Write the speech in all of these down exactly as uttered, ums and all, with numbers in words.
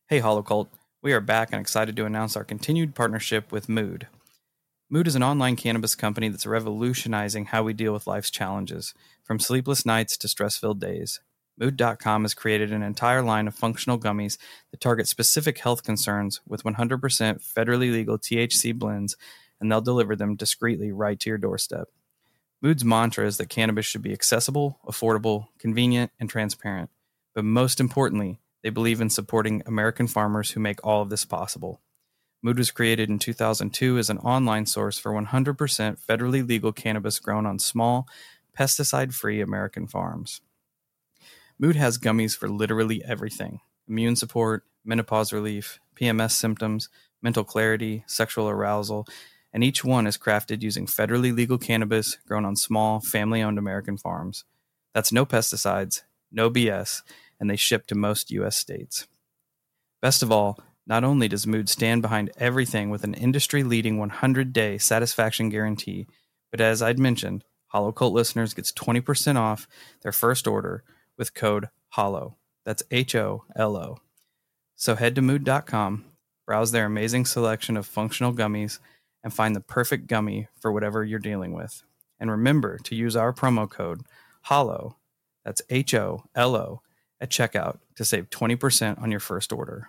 Hey Holocult, we are back and excited to announce our continued partnership with Mood. Mood is an online cannabis company that's revolutionizing how we deal with life's challenges, from sleepless nights to stress-filled days. Mood dot com has created an entire line of functional gummies that target specific health concerns with one hundred percent federally legal T H C blends, and they'll deliver them discreetly right to your doorstep. Mood's mantra is that cannabis should be accessible, affordable, convenient, and transparent. But most importantly, they believe in supporting American farmers who make all of this possible. Mood was created in two thousand two as an online source for one hundred percent federally legal cannabis grown on small, pesticide-free American farms. Mood has gummies for literally everything: immune support, menopause relief, P M S symptoms, mental clarity, sexual arousal, and each one is crafted using federally legal cannabis grown on small, family-owned American farms. That's no pesticides, no B S, and they ship to most U S states. Best of all, not only does Mood stand behind everything with an industry-leading one hundred day satisfaction guarantee, but as I'd mentioned, Holocult listeners gets twenty percent off their first order with code HOLLOW. That's H O L O. So head to Mood dot com, browse their amazing selection of functional gummies, and find the perfect gummy for whatever you're dealing with. And remember to use our promo code HOLLOW, that's H O L O, at checkout to save twenty percent on your first order.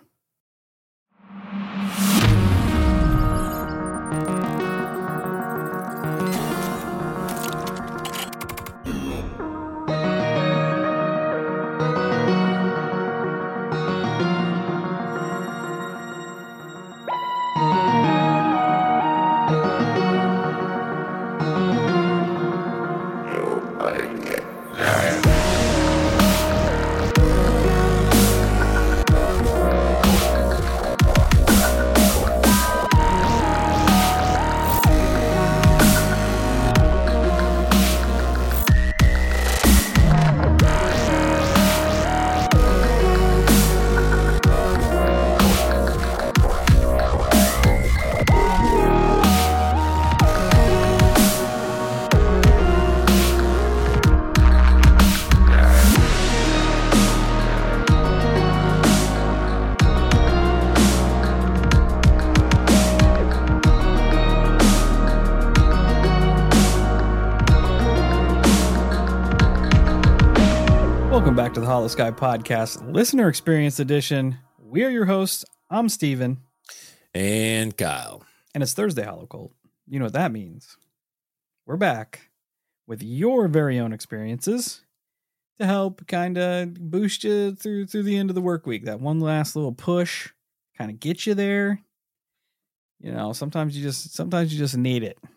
Welcome back to the Hollow Sky Podcast, Listener Experience Edition. We are your hosts. I'm Steven. And Kyle. And it's Thursday, Holocult. You know what that means. We're back with your very own experiences to help kind of boost you through through the end of the work week. That one last little push, kind of get you there. You know, sometimes you just sometimes you just need it.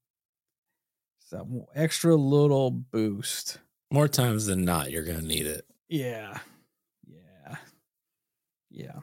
It's that extra little boost. More times than not, you're going to need it. Yeah. Yeah. Yeah.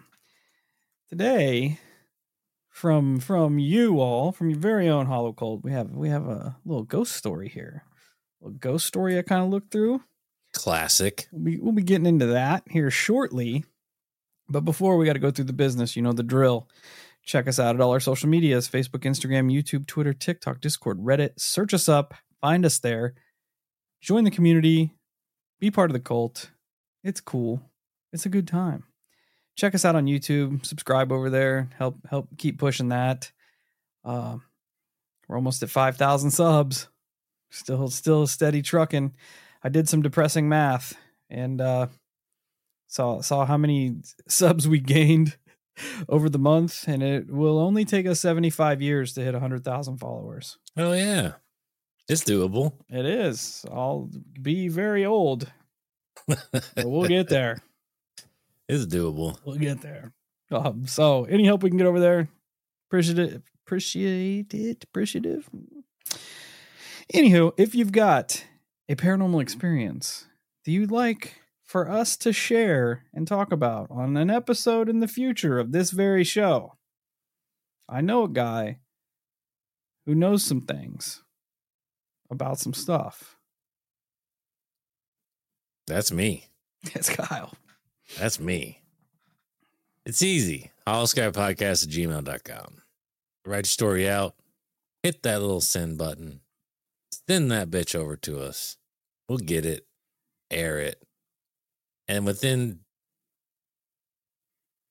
Today, from from you all, from your very own Holocult, we have we have a little ghost story here. A little ghost story I kind of looked through. Classic. We'll be, we'll be getting into that here shortly. But before, we got to go through the business. You know the drill. Check us out at all our social medias: Facebook, Instagram, YouTube, Twitter, TikTok, Discord, Reddit. Search us up. Find us there. Join the community, be part of the cult. It's cool. It's a good time. Check us out on YouTube. Subscribe over there. Help help keep pushing that. Uh, we're almost at five thousand subs. Still still steady trucking. I did some depressing math and uh, saw saw how many subs we gained over the month, and it will only take us seventy-five years to hit one hundred thousand followers. Oh, yeah. It's doable. It is. I'll be very old. But we'll get there. It's doable. We'll get there. Um, so any help we can get over there, appreciative, appreciate it, appreciative. Anywho, if you've got a paranormal experience that you'd like for us to share and talk about on an episode in the future of this very show, I know a guy who knows some things about some stuff. That's me. It's Kyle. That's me. It's easy. hollowskypodcast at gmail dot com. Write your story out. Hit that little send button. Send that bitch over to us. We'll get it. Air it. And within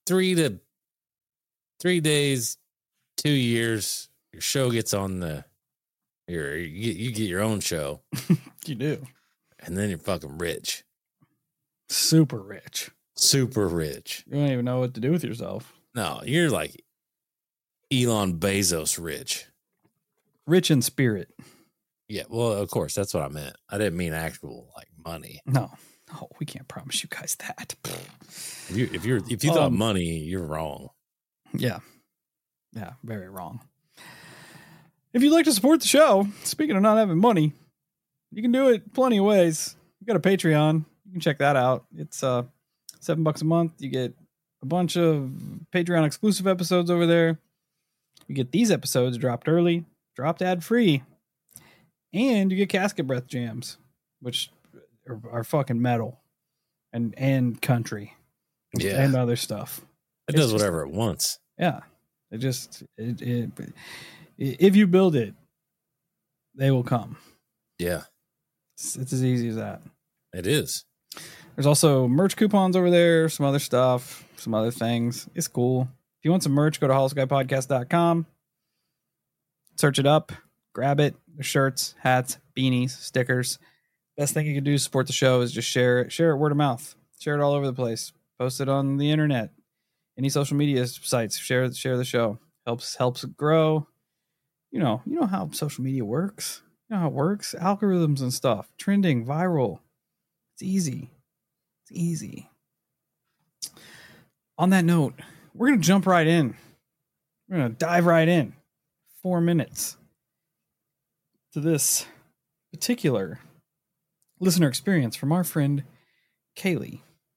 three to three days, two years, your show gets on the, your you get, you get your own show. You do. And then you're fucking rich. Super rich. Super rich. You don't even know what to do with yourself. No, you're like Elon Bezos rich. Rich in spirit. Yeah, well, of course, that's what I meant. I didn't mean actual like money. No. Oh, we can't promise you guys that. If you if you're if you thought um, money, you're wrong. Yeah. Yeah, very wrong. If you'd like to support the show, speaking of not having money, you can do it plenty of ways. We've got a Patreon. You can check that out. It's uh seven bucks a month. You get a bunch of Patreon exclusive episodes over there. You get these episodes dropped early, dropped ad free, and you get Casket Breath jams, which are, are fucking metal and and country, yeah, and other stuff. It it's does whatever just, it wants. Yeah, it just it, it if you build it, they will come. Yeah, it's, it's as easy as that. It is. There's also merch coupons over there, some other stuff, some other things. It's cool. If you want some merch, go to hollow sky podcast dot com. Search it up. Grab it. There's shirts, hats, beanies, stickers. Best thing you can do to support the show is just share it. Share it word of mouth. Share it all over the place. Post it on the internet. Any social media sites. Share share the show. Helps helps it grow. You know, you know how social media works. You know how it works. Algorithms and stuff. Trending, viral. It's easy. It's easy. On that note, we're going to jump right in. We're going to dive right in. Four minutes to this particular listener experience from our friend Kaylee.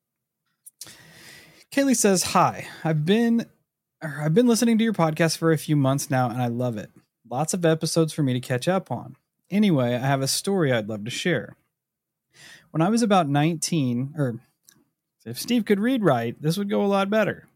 Kaylee says, "Hi, I've been I've been listening to your podcast for a few months now, and I love it. Lots of episodes for me to catch up on. Anyway, I have a story I'd love to share. When I was about nineteen, or if Steve could read right, this would go a lot better.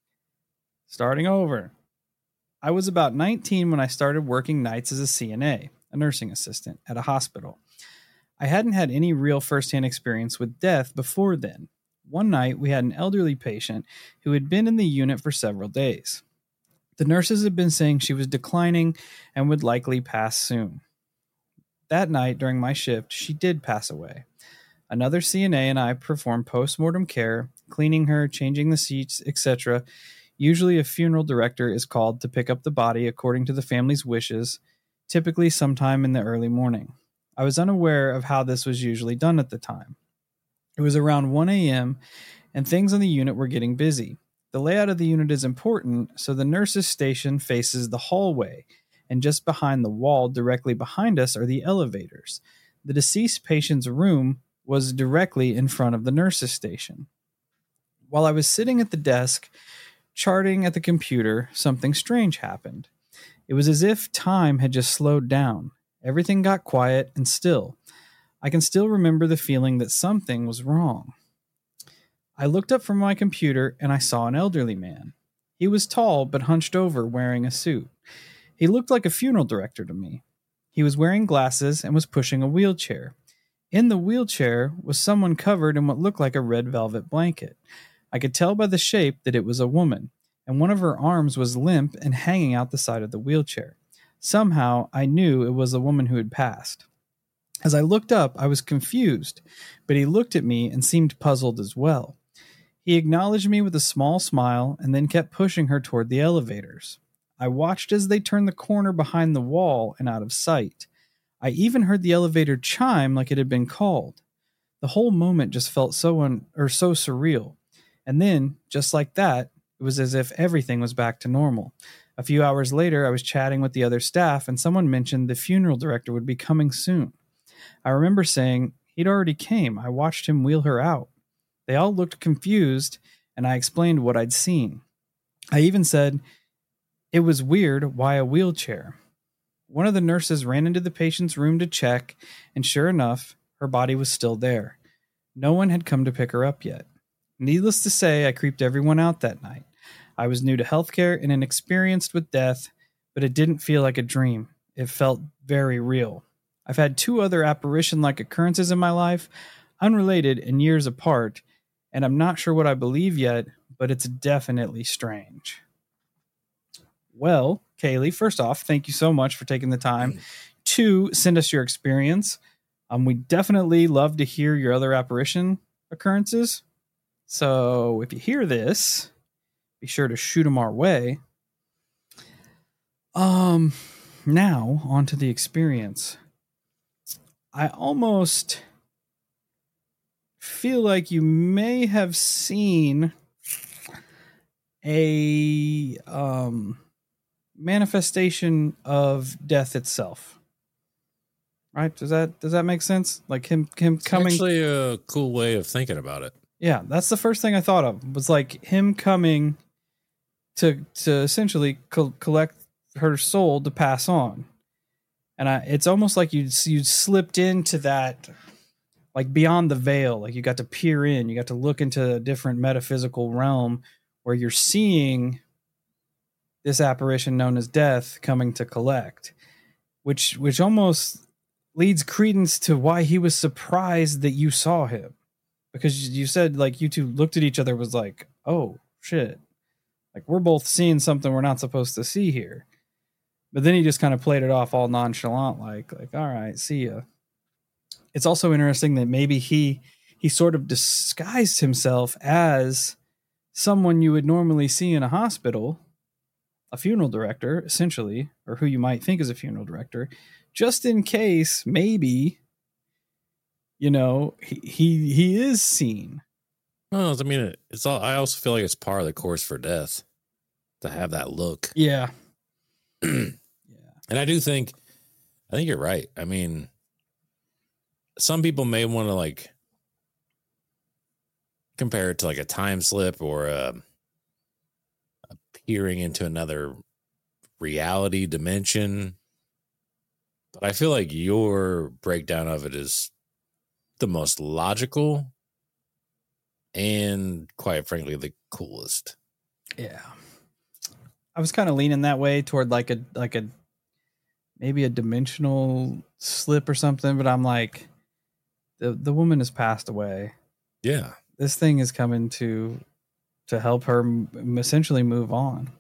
Starting over. I was about nineteen when I started working nights as a C N A, a nursing assistant, at a hospital. I hadn't had any real firsthand experience with death before then. One night, we had an elderly patient who had been in the unit for several days. The nurses had been saying she was declining and would likely pass soon. That night, during my shift, she did pass away. Another C N A and I performed post-mortem care, cleaning her, changing the seats, et cetera. Usually a funeral director is called to pick up the body according to the family's wishes, typically sometime in the early morning. I was unaware of how this was usually done at the time. It was around one a.m., and things on the unit were getting busy. The layout of the unit is important, so the nurse's station faces the hallway, and just behind the wall directly behind us are the elevators. The deceased patient's room was directly in front of the nurse's station. While I was sitting at the desk, charting at the computer, something strange happened. It was as if time had just slowed down. Everything got quiet and still. I can still remember the feeling that something was wrong. I looked up from my computer and I saw an elderly man. He was tall but hunched over, wearing a suit. He looked like a funeral director to me. He was wearing glasses and was pushing a wheelchair. In the wheelchair was someone covered in what looked like a red velvet blanket. I could tell by the shape that it was a woman, and one of her arms was limp and hanging out the side of the wheelchair. Somehow, I knew it was the woman who had passed. As I looked up, I was confused, but he looked at me and seemed puzzled as well. He acknowledged me with a small smile and then kept pushing her toward the elevators. I watched as they turned the corner behind the wall and out of sight. I even heard the elevator chime like it had been called. The whole moment just felt so un- or so surreal. And then, just like that, it was as if everything was back to normal. A few hours later, I was chatting with the other staff, and someone mentioned the funeral director would be coming soon. I remember saying, he'd already came. I watched him wheel her out. They all looked confused, and I explained what I'd seen. I even said, it was weird, why a wheelchair? One of the nurses ran into the patient's room to check, and sure enough, her body was still there. No one had come to pick her up yet. Needless to say, I creeped everyone out that night. I was new to healthcare and inexperienced with death, but it didn't feel like a dream. It felt very real. I've had two other apparition-like occurrences in my life, unrelated and years apart, and I'm not sure what I believe yet, but it's definitely strange. Well, Kaylee, first off, thank you so much for taking the time to send us your experience. Um, we definitely love to hear your other apparition occurrences. So if you hear this, be sure to shoot them our way. Um, now on to the experience. I almost feel like you may have seen a um, manifestation of death itself. Right? Does that does that make sense? Like him him It's coming. actually a cool way of thinking about it. Yeah, that's the first thing I thought of. Was like him coming to to essentially co- collect her soul to pass on. And I, it's almost like you you slipped into that, like beyond the veil. Like you got to peer in, you got to look into a different metaphysical realm where you're seeing this apparition known as death coming to collect, which which almost leads credence to why he was surprised that you saw him, because you said like you two looked at each other, was like, oh shit, like we're both seeing something we're not supposed to see here. But then he just kind of played it off all nonchalant, like, like, all right, see ya. It's also interesting that maybe he he sort of disguised himself as someone you would normally see in a hospital, a funeral director, essentially, or who you might think is a funeral director, just in case maybe, you know, he he, he is seen. Well, I mean, it's all. I also feel like it's part of the course for death to have that look. Yeah. And I do think, I think you're right. I mean, some people may want to like compare it to like a time slip or a, a peering into another reality dimension. But I feel like your breakdown of it is the most logical and, quite frankly, the coolest. Yeah. I was kind of leaning that way toward like a like a maybe a dimensional slip or something, but I'm like, the the woman has passed away. Yeah. This thing is coming to to help her m- essentially move on.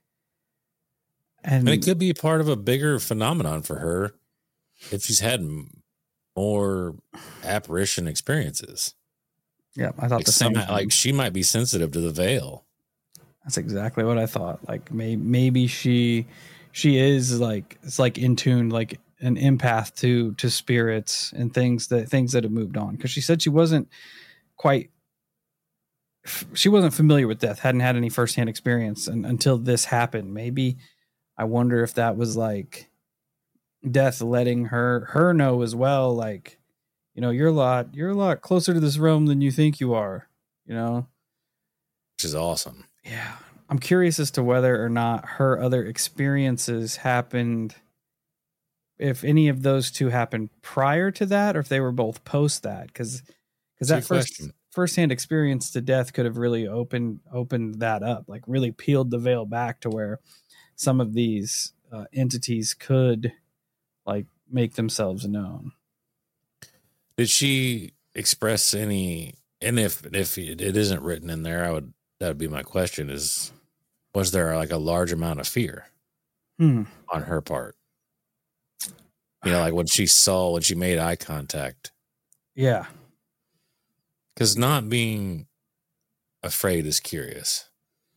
And, And it could be part of a bigger phenomenon for her if she's had m- more apparition experiences. yeah, I thought Like, the same somehow, thing. like she might be sensitive to the veil. That's exactly what I thought. Like may, maybe she she is like, it's like in tune, like an empath to to spirits and things that things that have moved on. Because she said she wasn't quite she wasn't familiar with death, hadn't had any firsthand experience and, until this happened. Maybe I wonder if that was like death letting her her know as well, like, you know, you're a lot you're a lot closer to this realm than you think you are, you know? Which is awesome. Yeah. I'm curious as to whether or not her other experiences happened, if any of those two happened prior to that, or if they were both post that. Because because that Good first question. firsthand experience to death could have really opened opened that up, like really peeled the veil back to where some of these uh, entities could like make themselves known. Did she express any? And if if it isn't written in there, I would that would be my question: is was there like a large amount of fear Hmm. on her part? You know, like when she saw when she made eye contact. Yeah. Because not being afraid is curious.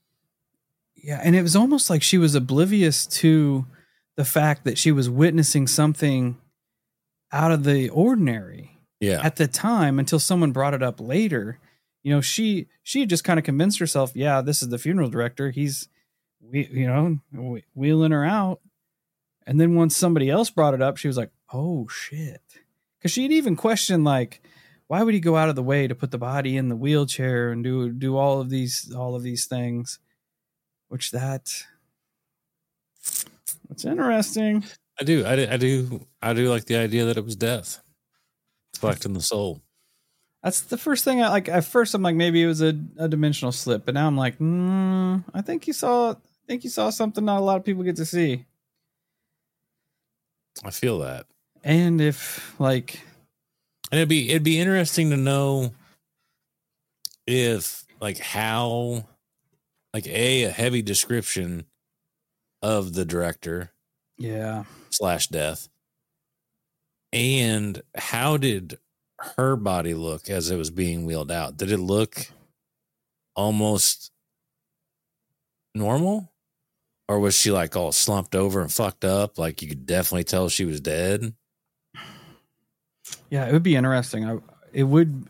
Yeah, and it was almost like she was oblivious to the fact that she was witnessing something out of the ordinary Yeah. at the time, until someone brought it up later. You know, she she had just kind of convinced herself, yeah, this is the funeral director. He's, we, you know, wheeling her out. And then once somebody else brought it up, she was like, oh shit. Because she'd even questioned, like, why would he go out of the way to put the body in the wheelchair and do do all of these all of these things? Which that it's interesting. I do. I do. I do. I do like the idea that it was death collecting the soul. That's the first thing I like. At first, I'm like, maybe it was a, a dimensional slip, but now I'm like, mm, I think you saw. I think you saw something not a lot of people get to see. I feel that. And if like, and it'd be it'd be interesting to know if like how like a, a heavy description of the director Yeah. slash death. And how did her body look as it was being wheeled out? Did it look almost normal? Or was she like all slumped over and fucked up? Like you could definitely tell she was dead. Yeah, it would be interesting. I, it would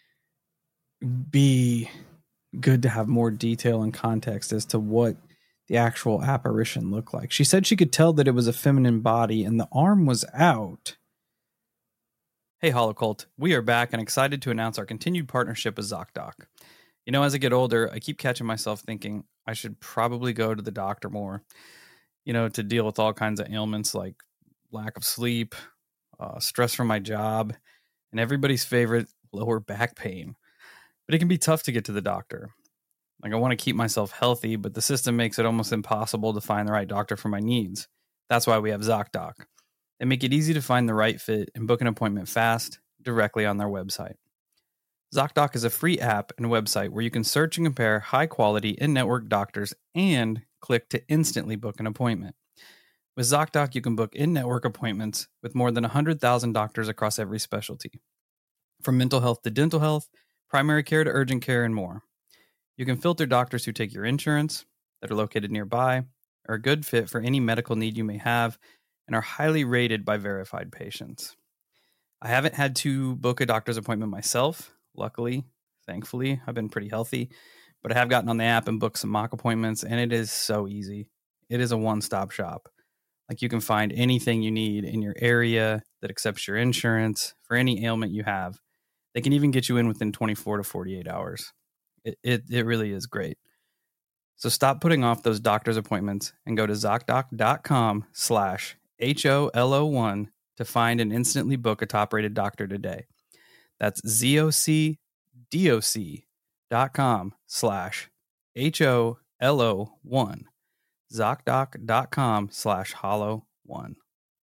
be good to have more detail and context as to what the actual apparition looked like. She said she could tell that it was a feminine body and the arm was out. Hey, Holocult, we are back and excited to announce our continued partnership with ZocDoc. You know, as I get older, I keep catching myself thinking I should probably go to the doctor more, you know, to deal with all kinds of ailments like lack of sleep, uh, stress from my job, and everybody's favorite lower back pain. But it can be tough to get to the doctor. Like, I want to keep myself healthy, but the system makes it almost impossible to find the right doctor for my needs. That's why we have ZocDoc. They make it easy to find the right fit and book an appointment fast directly on their website. ZocDoc is a free app and website where you can search and compare high-quality in-network doctors and click to instantly book an appointment. With ZocDoc, you can book in-network appointments with more than one hundred thousand doctors across every specialty. From mental health to dental health, primary care to urgent care, and more. You can filter doctors who take your insurance, that are located nearby, are a good fit for any medical need you may have, and are highly rated by verified patients. I haven't had to book a doctor's appointment myself. Luckily, thankfully, I've been pretty healthy, but I have gotten on the app and booked some mock appointments, and it is so easy. It is a one-stop shop. Like, you can find anything you need in your area that accepts your insurance for any ailment you have. They can even get you in within twenty-four to forty-eight hours. It, it, it really is great. So stop putting off those doctor's appointments and go to ZocDoc.com slash H O L O one to find and instantly book a top-rated doctor today. That's ZocDoc dot com slash H O L O one. ZocDoc.com slash hollow one.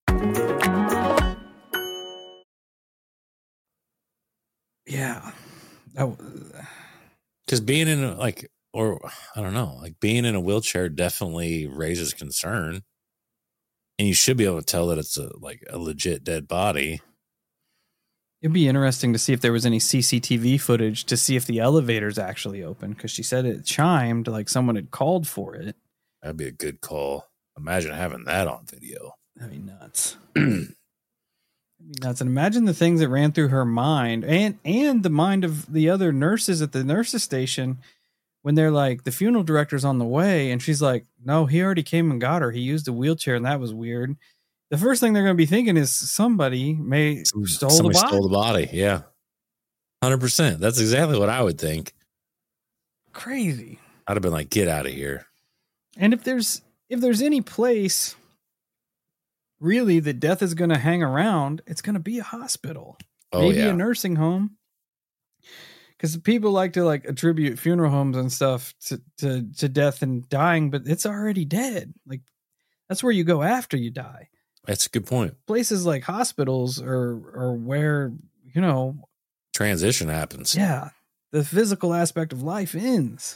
Yeah. Oh, because being in a, like, or I don't know, like being in a wheelchair definitely raises concern, and you should be able to tell that it's a like a legit dead body. It'd be interesting to see if there was any C C T V footage to see if the elevator's actually open, because she said it chimed like someone had called for it. That'd be a good call. Imagine having that on video. That'd be nuts. That'd be nuts. And imagine the things that ran through her mind and and the mind of the other nurses at the nurses station when they're like, the funeral director's on the way, and she's like, no, he already came and got her. He used a wheelchair, and that was weird. The first thing they're going to be thinking is somebody may Some, stole somebody the body. stole the body. Yeah. one hundred percent. That's exactly what I would think. Crazy. I'd have been like, get out of here. And if there's if there's any place really that death is going to hang around, it's going to be a hospital. Oh, Maybe yeah. a nursing home. Because people like to like attribute funeral homes and stuff to, to, to death and dying, but it's already dead. Like, that's where you go after you die. That's a good point. Places like hospitals are, are where, you know, transition happens. Yeah. The physical aspect of life ends.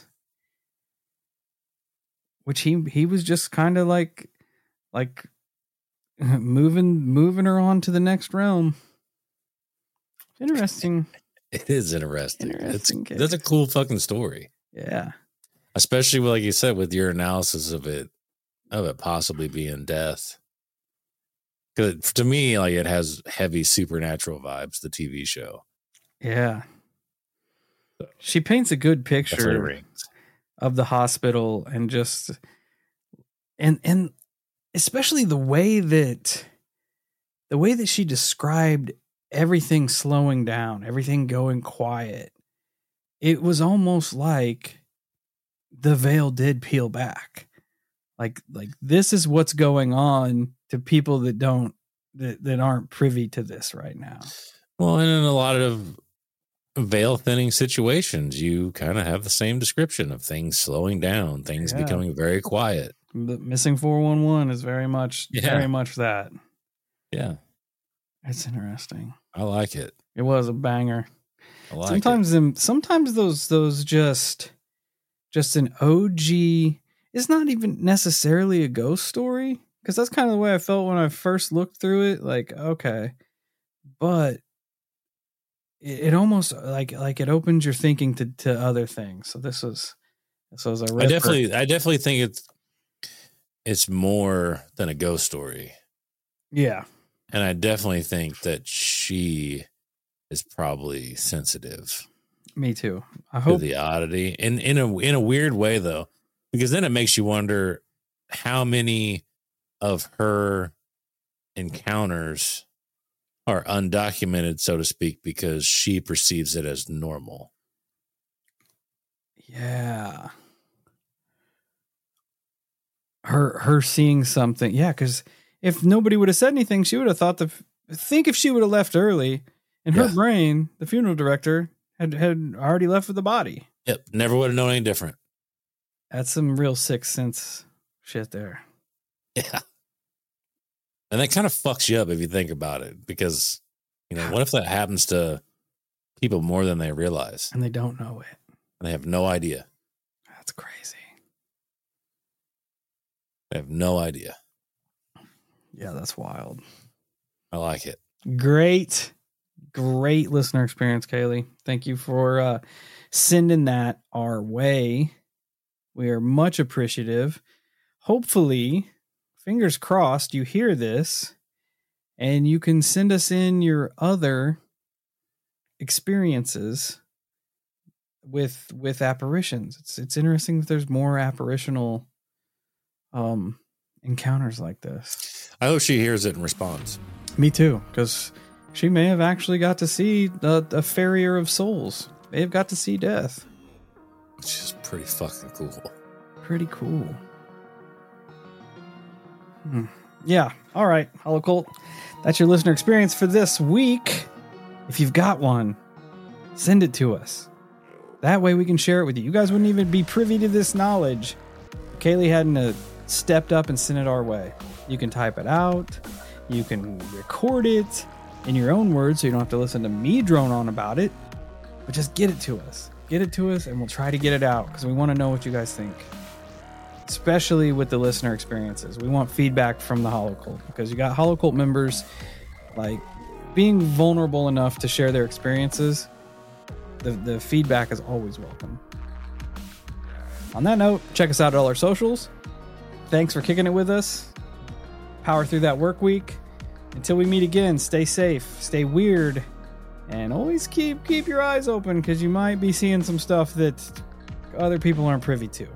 Which he, he was just kind of like, like moving, moving her on to the next realm. Interesting. It is interesting. Interesting It's, that's a cool fucking story. Yeah. Especially, like you said, with your analysis of it, of it possibly being death. Because to me, like, it has heavy supernatural vibes, the T V show. Yeah. She paints a good picture of the hospital and just, and, and especially the way that, the way that she described everything slowing down, everything going quiet. It was almost like the veil did peel back. Like, like this is what's going on to people that don't, that, that aren't privy to this right now. Well, and in a lot of veil thinning situations, you kind of have the same description of things slowing down, things yeah. becoming very quiet. The Missing four one one is very much, yeah. very much that. Yeah. It's interesting. I like it. It was a banger. I like sometimes it. them sometimes those those just just an O G. It's not even necessarily a ghost story, because that's kind of the way I felt when I first looked through it. Like, okay, but it, it almost like like it opens your thinking to, to other things. So this was this was a. I definitely I definitely think it's it's more than a ghost story. Yeah, and I definitely think that she is probably sensitive. Me too. I hope to the oddity, in in a in a weird way though, because then it makes you wonder how many of her encounters are undocumented, so to speak, because she perceives it as normal. Yeah. Her her seeing something. Yeah, because if nobody would have said anything, she would have thought the think if she would have left early, in her Yeah. brain, the funeral director had, had already left with the body. Yep. Never would have known any different. That's some real sixth sense shit there. Yeah. And that kind of fucks you up if you think about it, because, you know, what if that happens to people more than they realize? And they don't know it. And they have no idea. That's crazy. They have no idea. Yeah, that's wild. I like it. Great, great listener experience, Kaylee. Thank you for uh, sending that our way. We are much appreciative. Hopefully, fingers crossed, you hear this and you can send us in your other experiences with with apparitions. It's it's interesting that there's more apparitional um encounters like this. I hope she hears it and responds. Me too, because she may have actually got to see a, a farrier of souls. May have got to see death. Which is pretty fucking cool. Pretty cool. Hmm. Yeah. All right, Holocult. That's your listener experience for this week. If you've got one, send it to us. That way we can share it with you. You guys wouldn't even be privy to this knowledge if Kaylee hadn't uh, stepped up and sent it our way. You can type it out. You can record it in your own words so you don't have to listen to me drone on about it. But just get it to us. Get it to us and we'll try to get it out because we want to know what you guys think. Especially with the listener experiences. We want feedback from the Holocult because you got Holocult members like being vulnerable enough to share their experiences. The, the feedback is always welcome. On that note, check us out at all our socials. Thanks for kicking it with us. Power through that work week. Until we meet again, stay safe, stay weird, and always keep keep your eyes open because you might be seeing some stuff that other people aren't privy to.